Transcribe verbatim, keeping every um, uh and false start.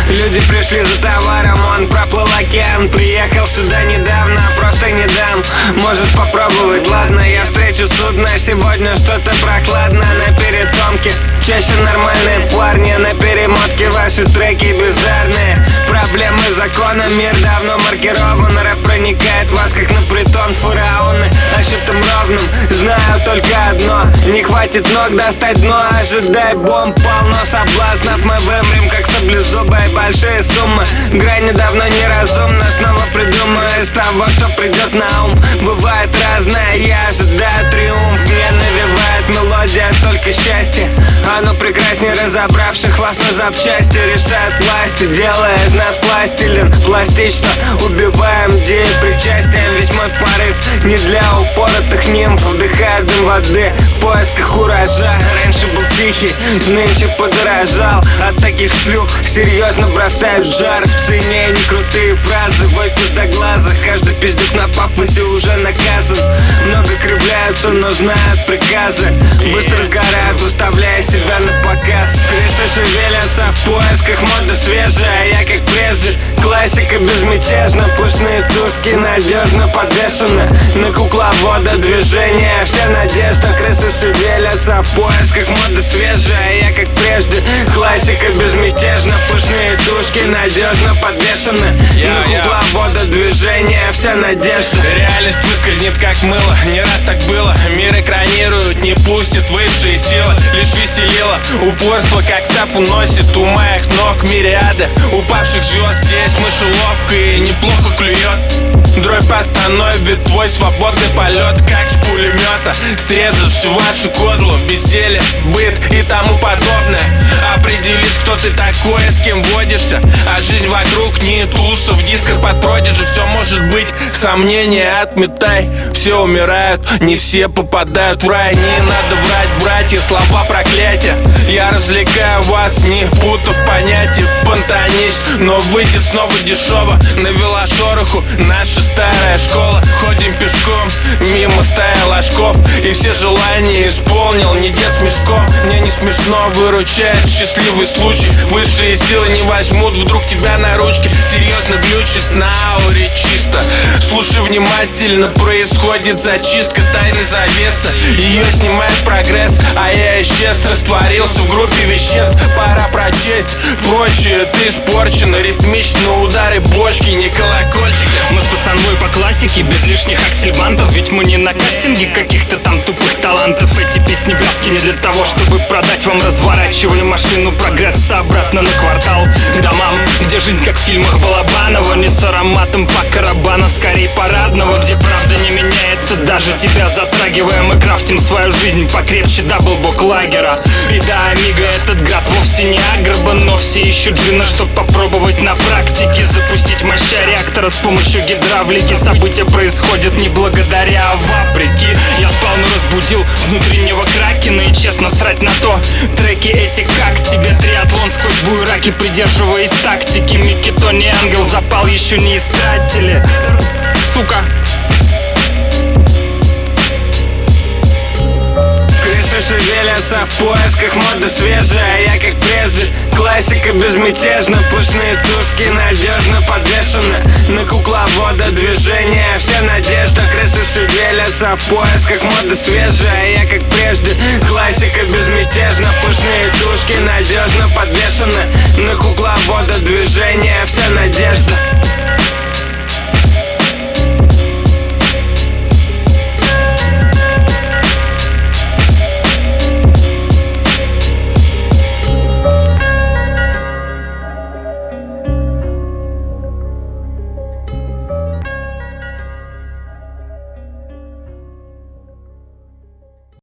Люди пришли за товаром, он проплыл океан. Приехал сюда недавно, просто не дам. Можешь попробовать, ладно, я встречу судно. Сегодня что-то прохладно на перетомке. Чаще нормальные парни на перемотке. Ваши треки бездарные. Проблемы закона, мир давно маркирован. Рэп проникает в вас, как на притон фараоны. А счетом ровным знаю только одно: не хватит ног достать дно. Ожидай бомб, полно соблазнов. Мы вымрем, как саблезубые, большие суммы. Грани давно неразумно. Снова придумаю из того, что придет на ум. Бывает разное, я ожидаю триумф. Мне навевает мелодия только счастье. Оно прекраснее разобравших вас на запчасти. Решают власти, делая из нас пластилин. Пластично убиваем идеи причастием. Весь мой порыв не для упоротых нимф. Вдыхаю дым воды в поисках уража. Раньше был тихий, нынче подорожал. От таких шлюх серьезно бросают жар. В цене не крутые фразы, вой пиздоглазых. Каждый пиздюк на пафосе уже наказан. Много кривляются, но знают приказы. Быстро сгорают, выставляя себя на показ. Крысы шевелятся в поисках моды свежая. Я как прежде, классика безмятежна. Пушные тушки надежно подвешены на кукловода движения. Вся надежда, крысы шевелятся в поисках моды свежая. Я как прежде, классика безмятежна. Пушные тушки надежно подвешены на кукловода движения. Вся надежда. Реальность выскользнет как мыло, не раз так было. Мир экранирует, не пустит высшие силы. Лишь веселило упорство, как став уносит у моих ног мириады упавших звезд. Здесь мышеловка и неплохо клюет. Дробь остановит твой свободный полет, как с пулемета. Срежет всю вашу кодлу, безделие, быт и тому подобное. Определишь, кто ты такой, с кем водишься. А жизнь вокруг не туса, в дисках под продиджи. Все может быть, сомнения отметай. Все умирают, не все попадают в рай. Не надо врать, братья, слова проклятия. Я развлекаю вас, не путав понятия. Понтанись, но выйдет снова дешево. Навела шороху наша старая школа. Ходим пешком, мимо стая ложков. И все желания исполнил, не дед с мешком. Мне не смешно, выручает счастливый случай. Высшие силы не возьмут вдруг тебя на ручки. Серьезно глючит на ауре чисто. Слушай внимательно, происходит зачистка тайны завеса. Ее снимает прогресс, а я исчез, растворился в группе веществ. Пора прочесть прочее, ты испорчена. Ритмично удары бочки, не колокольчик. Мы с пацанвой по классике, без лишних аксельбантов. Ведь мы не на кастинге каких-то там тупых талантов. Эти песни бляски не для того, чтобы продать вам. Разворачивали машину прогресса обратно на квартал, к домам, где жизнь как в фильмах Балабанова. Не с ароматом Пакарабана, скорее парадного. Где правда не меняется, даже тебя затрагивая. Мы крафтим свою жизнь покрепче даблбок лагера. И да, Амиго, этот град вовсе не Аграба, но все ищут джина, чтоб попробовать на практике запустить моща реактора с помощью гидравлики. События происходят не благодаря, а вопреки. Я спал, но разбудил внутреннего кракена. И честно срать на то, треки эти как тебе. Триатлон сквозь буераки, придерживаясь тактики. Микки, Тони, Ангел, запал еще не истратили. Сука. Шевелятся в поисках моды свежая. Я как прежде, классика безмятежна. Пушные тушки надежно подвешены на кукловода движения. Вся надежда, крысы шевелятся в поисках моды свежая. Я как прежде, классика безмятежна.